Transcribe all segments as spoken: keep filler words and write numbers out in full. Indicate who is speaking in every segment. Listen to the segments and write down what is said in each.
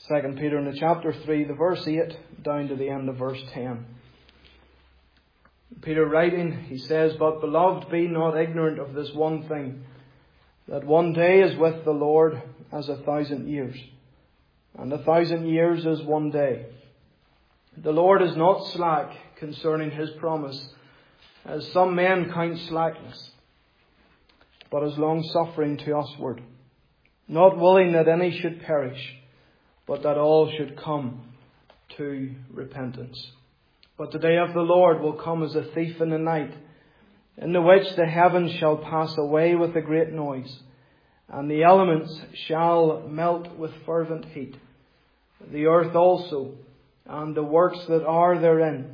Speaker 1: Second Peter in the chapter three, the verse eight, down to the end of verse ten. Peter writing, he says, "But beloved, be not ignorant of this one thing, that one day is with the Lord as a thousand years, and a thousand years is one day. The Lord is not slack concerning his promise, as some men count slackness, but is long-suffering to usward, not willing that any should perish, but that all should come to repentance. But the day of the Lord will come as a thief in the night, in the which the heavens shall pass away with a great noise, and the elements shall melt with fervent heat. The earth also, and the works that are therein,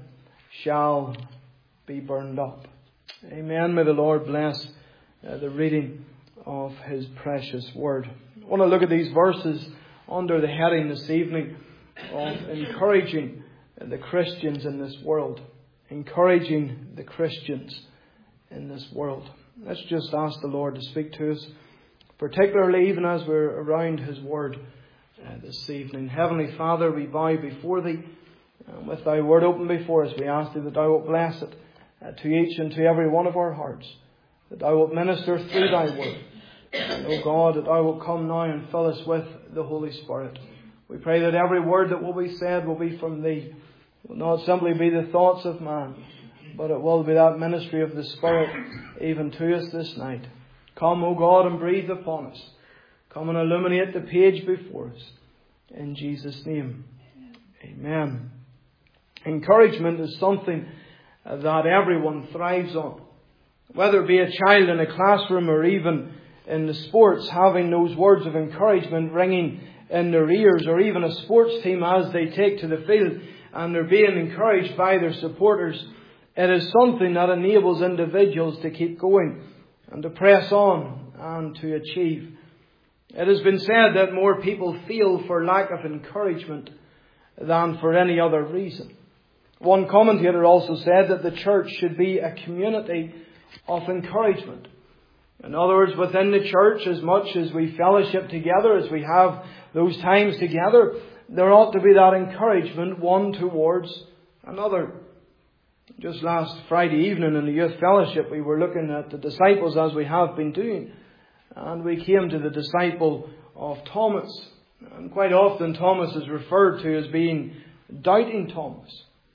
Speaker 1: shall be burned up." Amen. May the Lord bless uh, the reading of His precious Word. I want to look at these verses under the heading this evening of encouraging the Christians in this world. Encouraging the Christians in this world. Let's just ask the Lord to speak to us, particularly even as we're around His Word uh, this evening. Heavenly Father, we bow before Thee, and with Thy Word open before us, we ask Thee that Thou wilt bless it uh, to each and to every one of our hearts, that Thou wilt minister through Thy Word. And, O God, that Thou wilt come now and fill us with the Holy Spirit. We pray that every word that will be said will be from Thee. It will not simply be the thoughts of man, but it will be that ministry of the Spirit even to us this night. Come, O God, and breathe upon us. Come and illuminate the page before us. In Jesus' name, amen. Encouragement is something that everyone thrives on. Whether it be a child in a classroom or even in the sports, having those words of encouragement ringing in their ears, or even a sports team as they take to the field and they're being encouraged by their supporters, it is something that enables individuals to keep going and to press on and to achieve. It has been said that more people fail for lack of encouragement than for any other reason. One commentator also said that the church should be a community of encouragement. In other words, within the church, as much as we fellowship together, as we have those times together, there ought to be that encouragement one towards another. Just last Friday evening in the youth fellowship, we were looking at the disciples as we have been doing. And we came to the disciple of Thomas. And quite often Thomas is referred to as being doubting Thomas.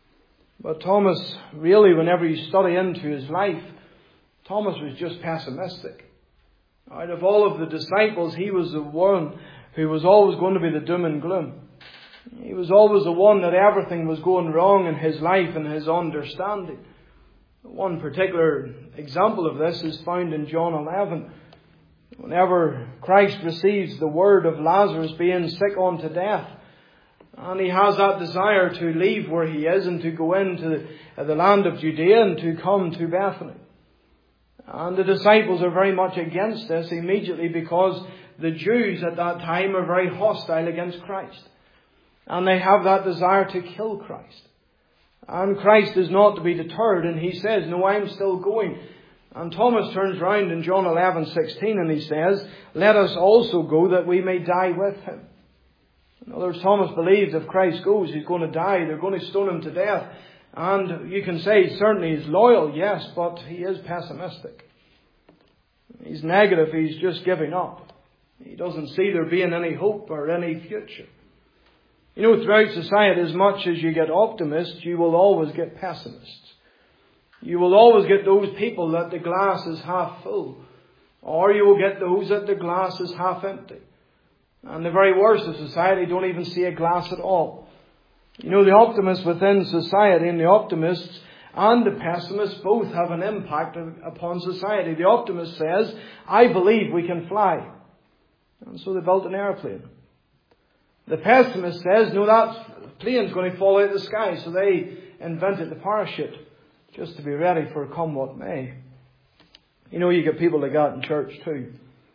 Speaker 1: But Thomas, really, whenever you study into his life, Thomas was just pessimistic. Out of all of the disciples, he was the one who was always going to be the doom and gloom. He was always the one that everything was going wrong in his life and his understanding. One particular example of this is found in John eleven. Whenever Christ receives the word of Lazarus being sick unto death, and he has that desire to leave where he is and to go into the land of Judea and to come to Bethany. And the disciples are very much against this immediately, because the Jews at that time are very hostile against Christ. And they have that desire to kill Christ. And Christ is not to be deterred, and he says, "No, I'm still going." And Thomas turns round in John eleven sixteen and he says, "Let us also go that we may die with him." In other words, Thomas believes if Christ goes, he's going to die. They're going to stone him to death. And you can say certainly he's loyal, yes, but he is pessimistic. He's negative. He's just giving up. He doesn't see there being any hope or any future. You know, throughout society, as much as you get optimists, you will always get pessimists. You will always get those people that the glass is half full, or you will get those that the glass is half empty. And the very worst of society don't even see a glass at all. You know, the optimists within society and the optimists and the pessimists both have an impact upon society. The optimist says, "I believe we can fly." And so they built an airplane. The pessimist says, "No, that plane's going to fall out of the sky." So they invented the parachute just to be ready for come what may. You know, you get people like that in church too.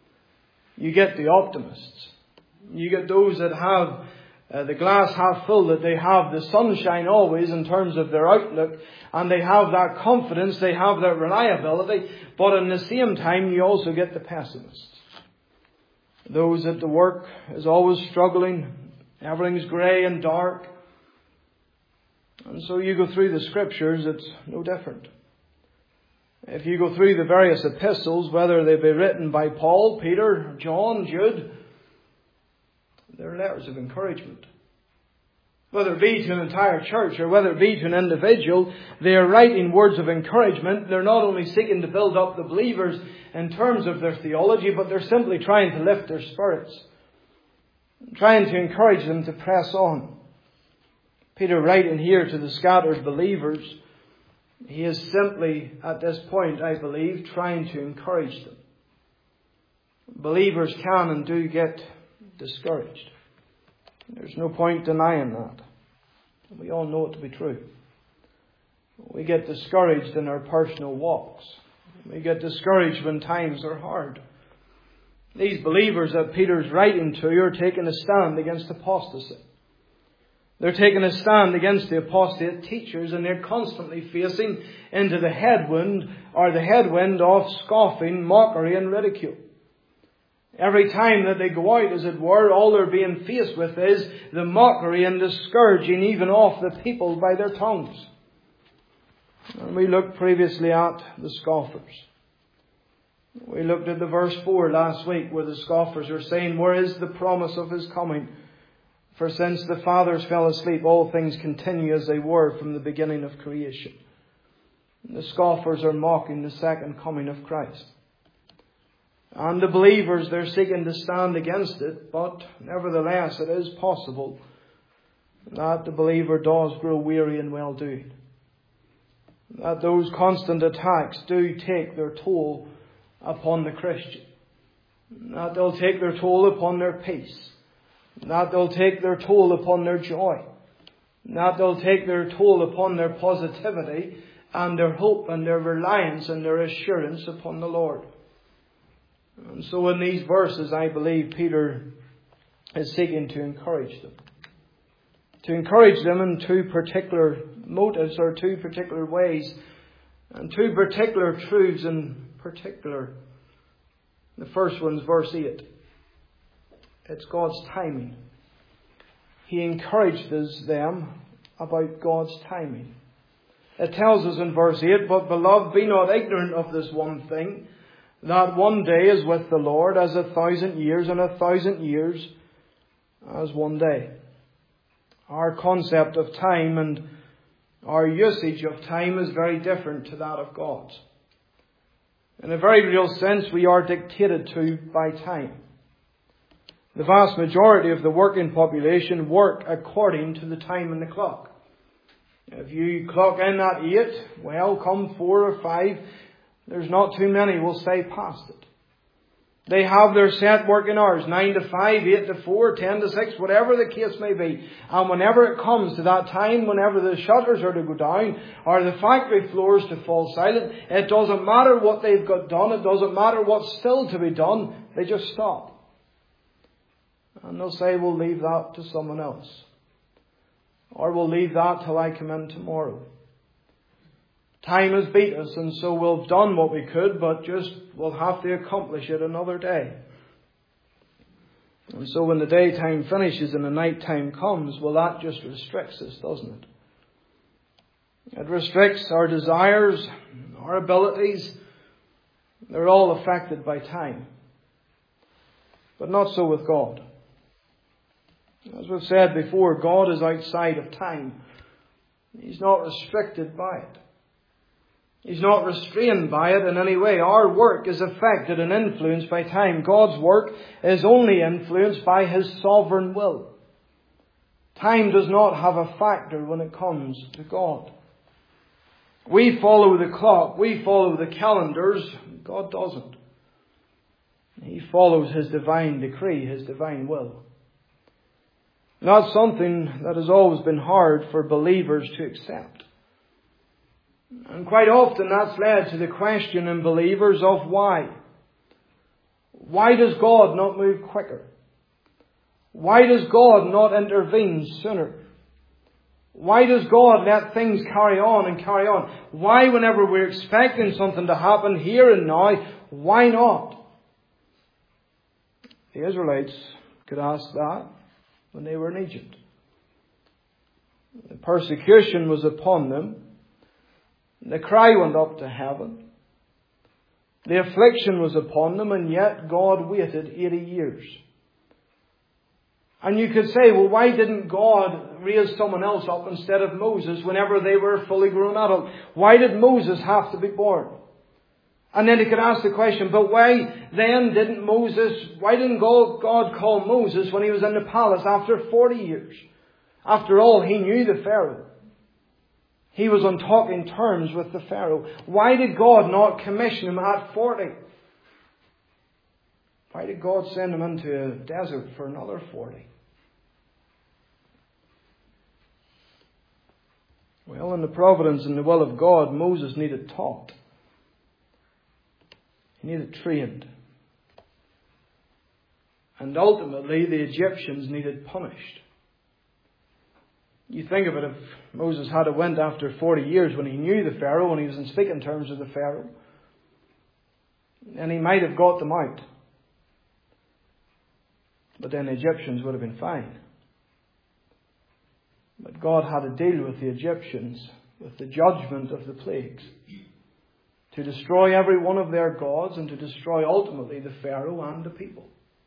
Speaker 1: You get the optimists. You get those that have uh, the glass half full, that they have the sunshine always in terms of their outlook, and they have that confidence, they have that reliability. But at the same time, you also get the pessimists. Those that the work is always struggling Everything's grey and dark. And so you go through the Scriptures, it's no different. If you go through the various epistles, whether they be written by Paul, Peter, John, Jude, they're letters of encouragement. Whether it be to an entire church or whether it be to an individual, they are writing words of encouragement. They're not only seeking to build up the believers in terms of their theology, but they're simply trying to lift their spirits, trying to encourage them to press on. Peter, writing here to the scattered believers, he is simply, at this point, I believe, trying to encourage them. Believers can and do get discouraged. There's no point denying that. We all know it to be true. We get discouraged in our personal walks. We get discouraged when times are hard. These believers that Peter's writing to are taking a stand against apostasy. They're taking a stand against the apostate teachers, and they're constantly facing into the headwind or the headwind of scoffing, mockery and ridicule. Every time that they go out, as it were, all they're being faced with is the mockery and the scourging even off the people by their tongues. And we looked previously at the scoffers. We looked at the verse four last week where the scoffers are saying, "Where is the promise of His coming? For since the fathers fell asleep, all things continue as they were from the beginning of creation." And the scoffers are mocking the second coming of Christ. And the believers, they're seeking to stand against it, but nevertheless it is possible that the believer does grow weary in well-doing. That those constant attacks do take their toll upon the Christian. That they'll take their toll upon their peace. That they'll take their toll upon their joy. That they'll take their toll upon their positivity and their hope and their reliance and their assurance upon the Lord. And so in these verses, I believe Peter is seeking to encourage them. To encourage them in two particular motives or two particular ways and two particular truths in particular. The first one's verse eight. It's God's timing. He encourages them about God's timing. It tells us in verse eight, "But beloved, be not ignorant of this one thing, that one day is with the Lord as a thousand years, and a thousand years as one day." Our concept of time and our usage of time is very different to that of God's. In a very real sense, we are dictated to by time. The vast majority of the working population work according to the time in the clock. If you clock in at eight, well, come four or five, there's not too many will stay past it. They have their set working hours, nine to five, eight to four, ten to six, whatever the case may be. And whenever it comes to that time, whenever the shutters are to go down, or the factory floors to fall silent, it doesn't matter what they've got done, it doesn't matter what's still to be done, they just stop. And they'll say, "We'll leave that to someone else." Or, "We'll leave that till I come in tomorrow." Time has beat us, and so we've done what we could, but just we'll have to accomplish it another day. And so when the daytime finishes and the nighttime comes, well, that just restricts us, doesn't it? It restricts our desires, our abilities. They're all affected by time. But not so with God. As we've said before, God is outside of time. He's not restricted by it. He's not restrained by it in any way. Our work is affected and influenced by time. God's work is only influenced by His sovereign will. Time does not have a factor when it comes to God. We follow the clock. We follow the calendars. God doesn't. He follows His divine decree, His divine will. That's something that has always been hard for believers to accept. And quite often that's led to the question in believers of why. Why does God not move quicker? Why does God not intervene sooner? Why does God let things carry on and carry on? Why, whenever we're expecting something to happen here and now, why not? The Israelites could ask that. when they were in Egypt. The persecution was upon them. The cry went up to heaven. The affliction was upon them, and yet God waited eighty years. And you could say, well, why didn't God raise someone else up instead of Moses whenever they were fully grown adult? Why did Moses have to be born? And then you could ask the question, but why then didn't Moses, why didn't God call Moses when he was in the palace after forty years? After all, he knew the Pharaoh. He was on talking terms with the Pharaoh. Why did God not commission him at forty? Why did God send him into a desert for another forty? Well, in the providence and the will of God, Moses needed taught. He needed trained. And ultimately, the Egyptians needed punished. You think of it, if Moses had went after forty years when he knew the Pharaoh, when he was in speaking terms with the Pharaoh, and he might have got them out. But then the Egyptians would have been fine. But God had to deal with the Egyptians with the judgment of the plagues, to destroy every one of their gods and to destroy ultimately the Pharaoh and the people.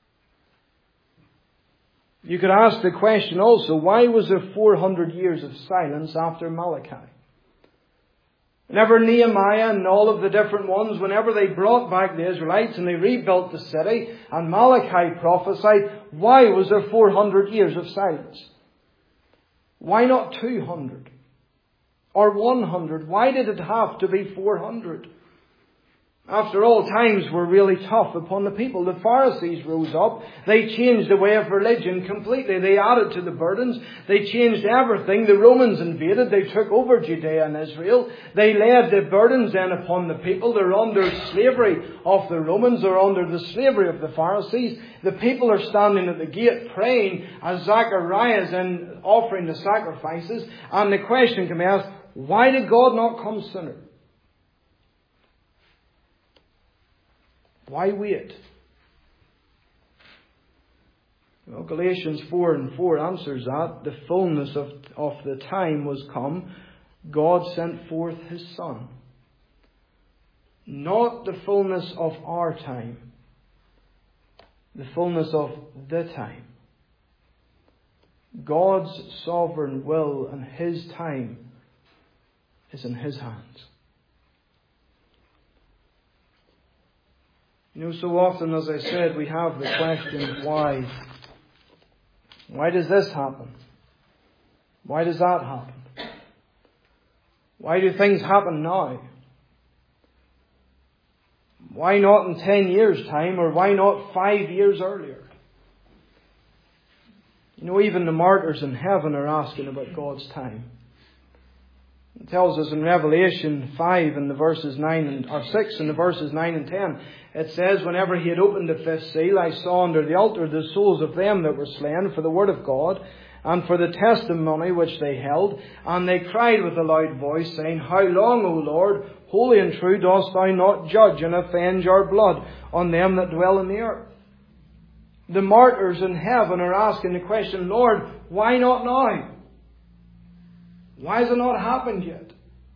Speaker 1: You could ask the question also, why was there four hundred years of silence after Malachi? Whenever Nehemiah and all of the different ones, whenever they brought back the Israelites and they rebuilt the city, and Malachi prophesied, why was there four hundred years of silence? Why not two hundred? Or one hundred? Why did it have to be four hundred? After all, times were really tough upon the people. The Pharisees rose up. They changed the way of religion completely. They added to the burdens. They changed everything. The Romans invaded. They took over Judea and Israel. They laid the burdens then upon the people. They're under slavery of the Romans. They're under the slavery of the Pharisees. The people are standing at the gate praying as Zachariah is in offering the sacrifices. And the question can be asked, why did God not come sooner? Why wait? Well, Galatians four and four answers that. The fullness of, of the time was come. God sent forth His Son. Not the fullness of our time. The fullness of the time. God's sovereign will and His time is in His hands. You know, so often, as I said, we have the question, why? Why does this happen? Why does that happen? Why do things happen now? Why not in ten years' time, or why not five years earlier? You know, even the martyrs in heaven are asking about God's time. It tells us in Revelation five in the verses nine and or six in the verses nine and ten. It says, whenever he had opened the fifth seal, I saw under the altar the souls of them that were slain for the word of God and for the testimony which they held. And they cried with a loud voice, saying, How long, O Lord, holy and true, dost thou not judge and avenge our blood on them that dwell in the earth? The martyrs in heaven are asking the question, Lord, why not now? Why has it not happened yet?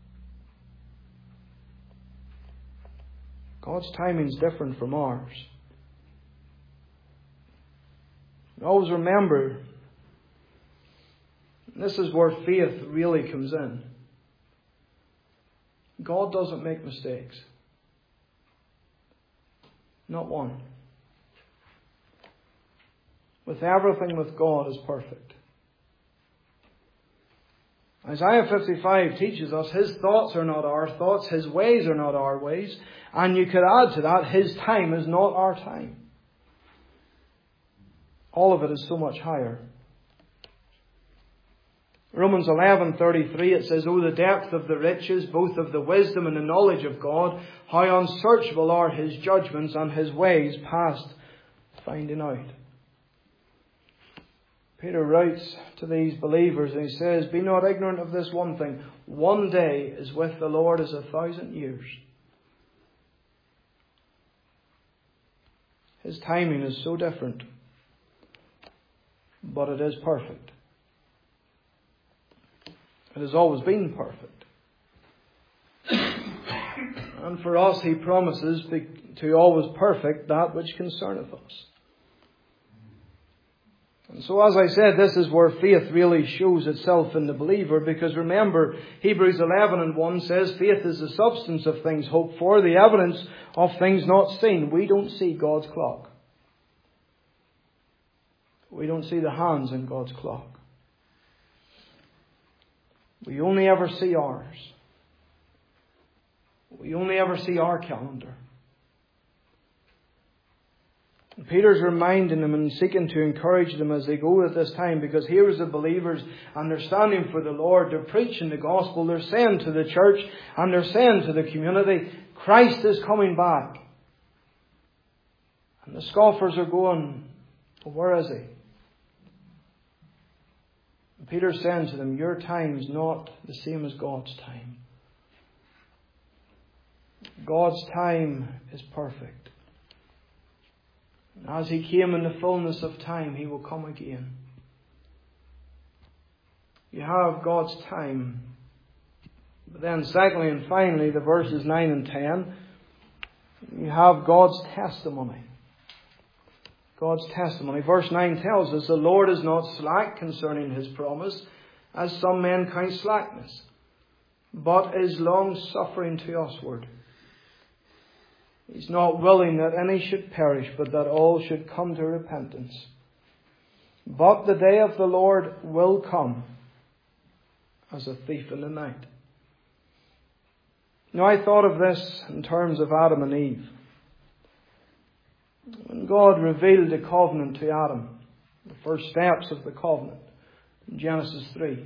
Speaker 1: God's timing is different from ours. Always remember, this is where faith really comes in. God doesn't make mistakes. Not one. With everything with God is perfect. Isaiah fifty-five teaches us His thoughts are not our thoughts, His ways are not our ways. And you could add to that, His time is not our time. All of it is so much higher. Romans eleven thirty-three, it says, Oh, the depth of the riches, both of the wisdom and the knowledge of God, how unsearchable are His judgments and His ways past finding out. Peter writes to these believers and he says, Be not ignorant of this one thing. One day is with the Lord as a thousand years. His timing is so different. but it is perfect. It has always been perfect. And for us He promises to always perfect that which concerneth us. And so, as I said, this is where faith really shows itself in the believer, because remember, Hebrews eleven and one says, faith is the substance of things hoped for, the evidence of things not seen. We don't see God's clock. We don't see the hands in God's clock. We only ever see ours. We only ever see our calendar. Peter's reminding them and seeking to encourage them as they go at this time, because here is the believers and they're standing for the Lord. They're preaching the gospel. They're saying to the church and they're saying to the community, Christ is coming back. And the scoffers are going, well, where is He? And Peter's saying to them, your time is not the same as God's time. God's time is perfect. As He came in the fullness of time, He will come again. You have God's time. But then secondly and finally, the verses nine and ten, you have God's testimony. God's testimony. Verse nine tells us, the Lord is not slack concerning His promise, as some men count slackness, but is long suffering to usward. He's not willing that any should perish, but that all should come to repentance. But the day of the Lord will come as a thief in the night. Now, I thought of this in terms of Adam and Eve. When God revealed the covenant to Adam, the first steps of the covenant, in Genesis three,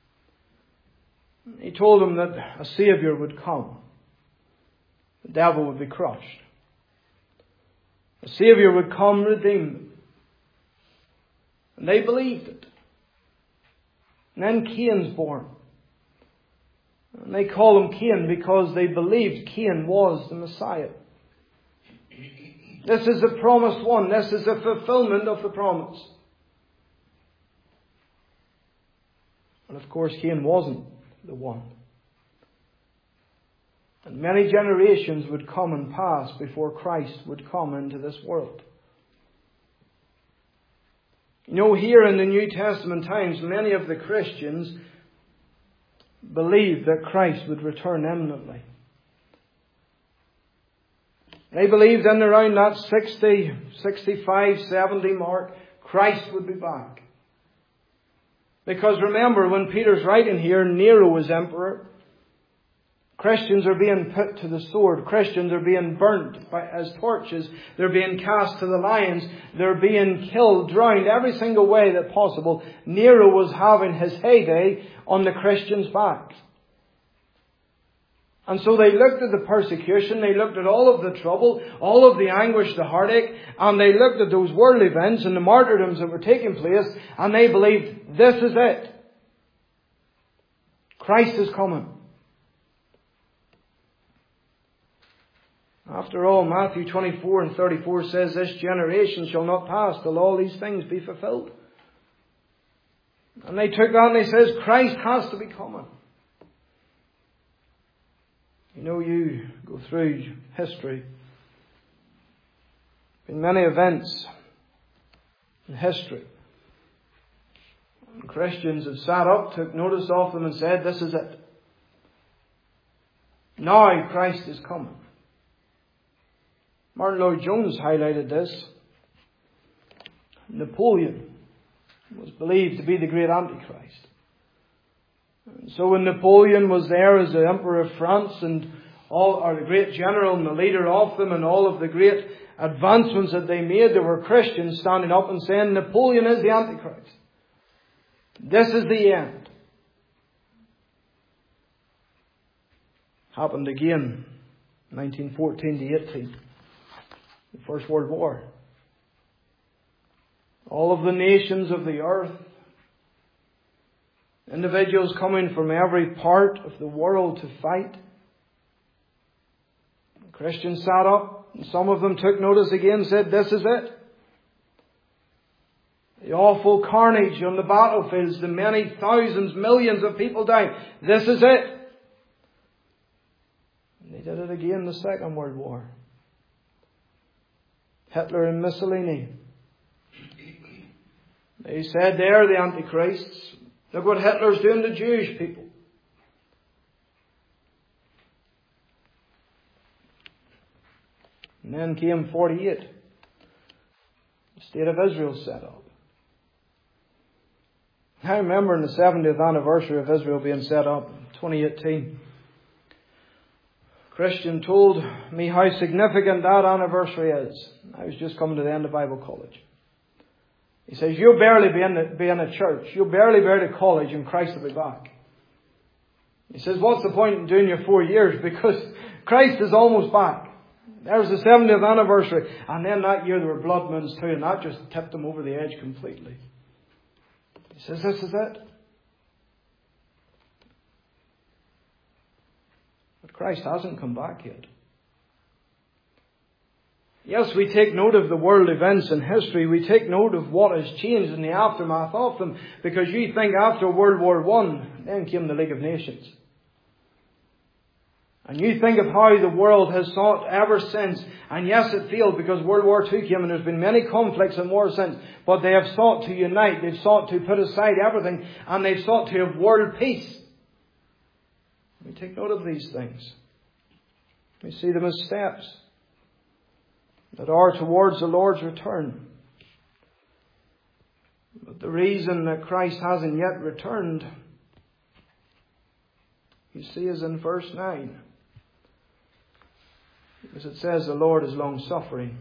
Speaker 1: He told him that a Saviour would come. The devil would be crushed. A Saviour would come, redeem them. And they believed it. And then Cain's born. And they call him Cain because they believed Cain was the Messiah. This is the promised one. This is the fulfillment of the promise. And of course, Cain wasn't the one. And many generations would come and pass before Christ would come into this world. You know, here in the New Testament times, many of the Christians believed that Christ would return imminently. They believed in around that sixty, sixty-five, seventy mark, Christ would be back. Because remember, when Peter's writing here, Nero was emperor. Christians are being put to the sword. Christians are being burnt by, as torches. They're being cast to the lions. They're being killed, drowned, every single way that possible. Nero was having his heyday on the Christians' backs. And so they looked at the persecution, they looked at all of the trouble, all of the anguish, the heartache, and they looked at those world events and the martyrdoms that were taking place, and they believed, this is it. Christ is coming. After all, Matthew twenty-four and thirty-four says, this generation shall not pass till all these things be fulfilled. And they took that and they says, Christ has to be coming. You know, you go through history. Been many events in history. And Christians have sat up, took notice of them and said, this is it. Now Christ is coming. Martin Lloyd-Jones highlighted this. Napoleon was believed to be the great Antichrist. And so when Napoleon was there as the Emperor of France and all, or the great general and the leader of them, and all of the great advancements that they made, there were Christians standing up and saying, Napoleon is the Antichrist. This is the end. Happened again, nineteen fourteen to eighteen. The First World War. All of the nations of the earth, individuals coming from every part of the world to fight. Christians sat up, and some of them took notice again and said, this is it. The awful carnage on the battlefields, the many thousands, millions of people dying. This is it. And they did it again in the Second World War. Hitler and Mussolini. They said they're the Antichrists. Look what Hitler's doing to Jewish people. And then came forty-eight. The State of Israel set up. I remember in the seventieth anniversary of Israel being set up in twenty eighteen, a Christian told me how significant that anniversary is. I was just coming to the end of Bible college. He says, you'll barely be in, the, be in a church. You'll barely be out of college and Christ will be back. He says, what's the point in doing your four years? Because Christ is almost back. There's the seventieth anniversary. And then that year there were blood moons too, and that just tipped them over the edge completely. He says, this is it. But Christ hasn't come back yet. Yes, we take note of the world events in history. We take note of what has changed in the aftermath of them. Because you think after World War One, then came the League of Nations. And you think of how the world has sought ever since. And yes, it failed because World War Two came and there's been many conflicts and wars since. But they have sought to unite. They've sought to put aside everything. And they've sought to have world peace. We take note of these things. We see them as steps that are towards the Lord's return. But the reason that Christ hasn't yet returned, you see, is in verse nine. Because it says the Lord is long suffering.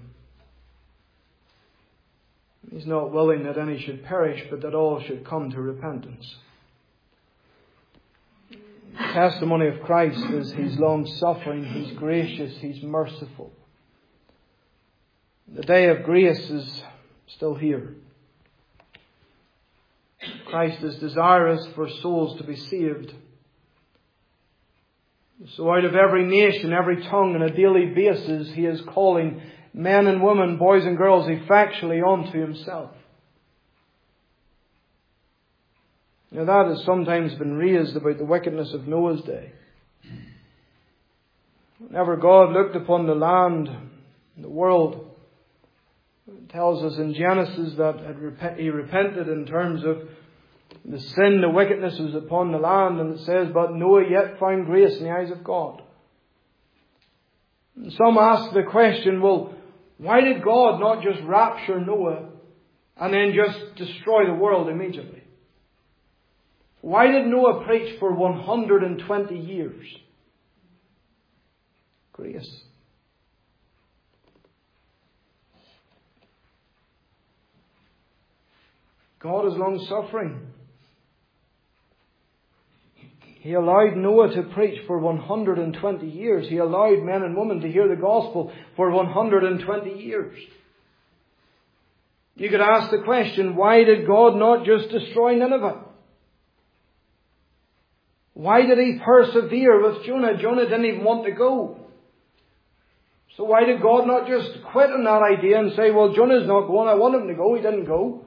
Speaker 1: He's not willing that any should perish, but that all should come to repentance. The testimony of Christ is He's long suffering, He's gracious, He's merciful. The day of grace is still here. Christ is desirous for souls to be saved. So out of every nation, every tongue, on a daily basis, He is calling men and women, boys and girls, effectually onto Himself. Now that has sometimes been raised about the wickedness of Noah's day. Whenever God looked upon the land, the world, it tells us in Genesis that He repented in terms of the sin, the wickedness was upon the land, and it says, but Noah yet found grace in the eyes of God. And some ask the question, well, why did God not just rapture Noah and then just destroy the world immediately? Why did Noah preach for one hundred twenty years? Grace. God is long suffering. He allowed Noah to preach for one hundred twenty years. He allowed men and women to hear the gospel for one hundred twenty years. You could ask the question, why did God not just destroy Nineveh? Why did He persevere with Jonah? Jonah didn't even want to go. So why did God not just quit on that idea and say, well, Jonah's not going, I want him to go, he didn't go.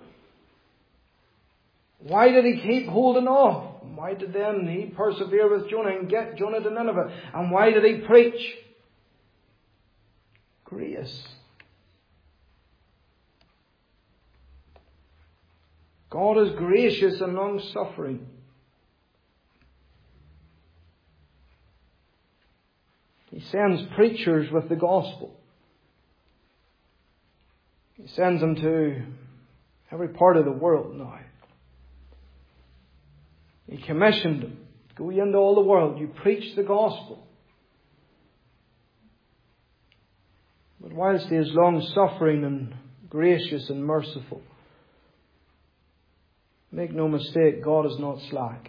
Speaker 1: Why did He keep holding off? Why did then He persevere with Jonah and get Jonah to Nineveh? And why did He preach? Grace. God is gracious and long-suffering. He sends preachers with the gospel. He sends them to every part of the world now. He commissioned them. Go ye into all the world. You preach the gospel. But whilst He is long-suffering and gracious and merciful, make no mistake, God is not slack.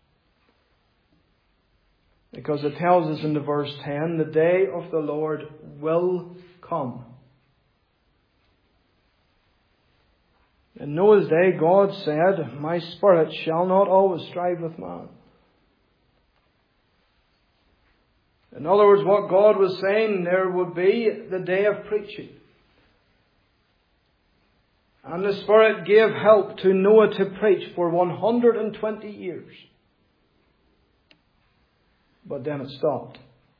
Speaker 1: Because it tells us in the verse ten, the day of the Lord will come. In Noah's day, God said, my spirit shall not always strive with man. In other words, what God was saying, there would be the day of preaching. And the Spirit gave help to Noah to preach for one hundred twenty years. But then it stopped.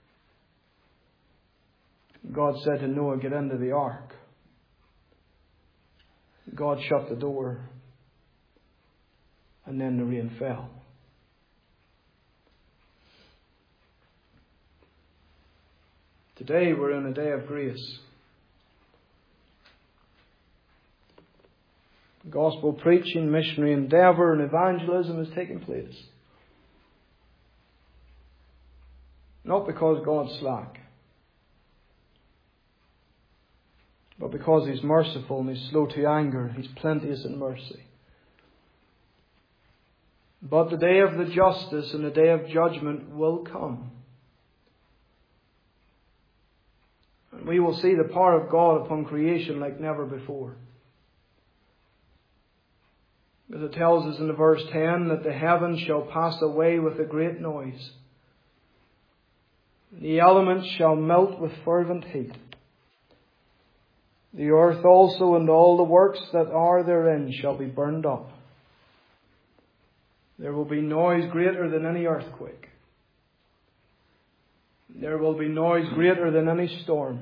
Speaker 1: God said to Noah, get into the ark. God shut the door. And then the rain fell. Today we're in a day of grace. Gospel preaching, missionary endeavour and evangelism is taking place. Not because God's slack, but because He's merciful and He's slow to anger. He's plenteous in mercy. But the day of the justice and the day of judgment will come. And we will see the power of God upon creation like never before. As it tells us in the verse ten that the heavens shall pass away with a great noise. The elements shall melt with fervent heat. The earth also and all the works that are therein shall be burned up. There will be noise greater than any earthquake. There will be noise greater than any storm.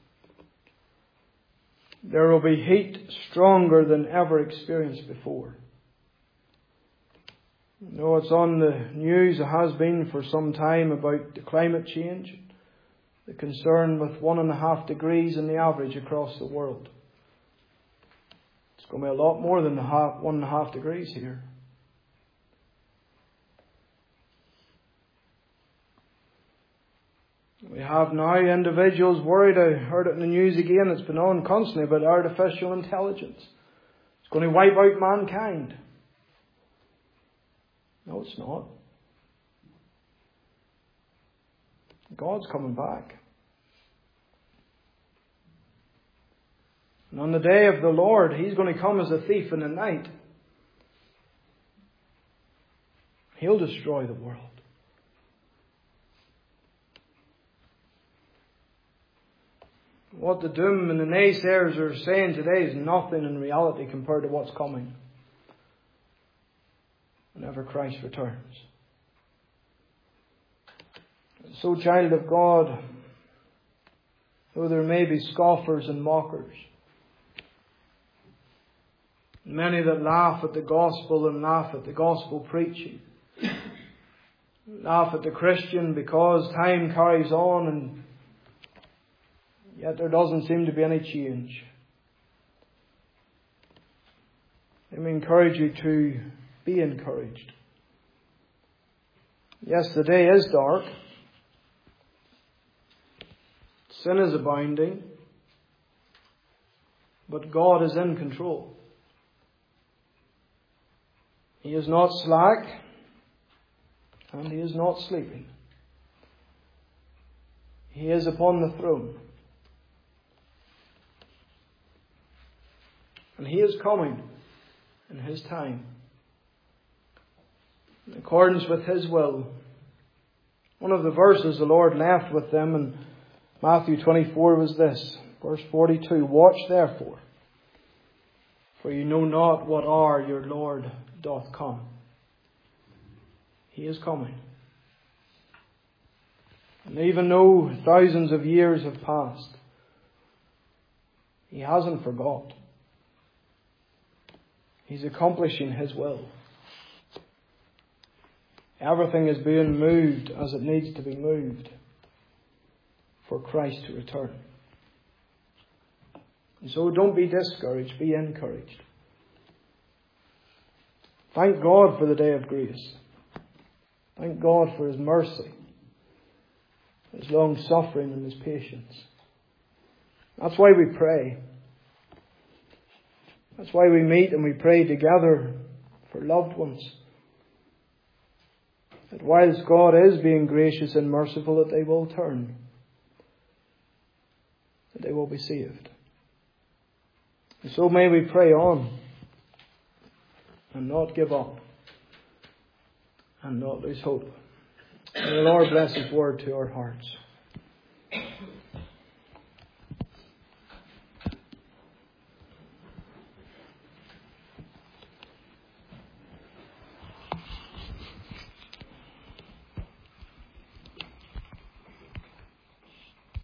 Speaker 1: There will be heat stronger than ever experienced before. You know, it's on the news, it has been for some time, about the climate change, the concern with one and a half degrees in the average across the world. It's going to be a lot more than the half, one and a half degrees here. We have now individuals worried. I heard it in the news again. It's been on constantly about artificial intelligence. It's going to wipe out mankind. No, it's not. God's coming back. And on the day of the Lord, He's going to come as a thief in the night. He'll destroy the world. What the doom and the naysayers are saying today is nothing in reality compared to what's coming whenever Christ returns. So, child of God, though there may be scoffers and mockers, many that laugh at the gospel and laugh at the gospel preaching, laugh at the Christian because time carries on and yet there doesn't seem to be any change. Let me encourage you to be encouraged. Yes, the day is dark. Sin is abounding. But God is in control. He is not slack. And He is not sleeping. He is upon the throne. And He is coming in His time, in accordance with His will. One of the verses the Lord left with them in Matthew twenty-four was this, verse forty-two, watch therefore, for you know not what hour your Lord doth come. He is coming. And even though thousands of years have passed, He hasn't forgot. He's accomplishing His will. Everything is being moved as it needs to be moved for Christ to return. And so don't be discouraged, be encouraged. Thank God for the day of grace. Thank God for His mercy, His long suffering and His patience. That's why we pray. That's why we meet and we pray together for loved ones. That whilst God is being gracious and merciful, that they will turn. That they will be saved. And so may we pray on and not give up and not lose hope. May the Lord bless His word to our hearts.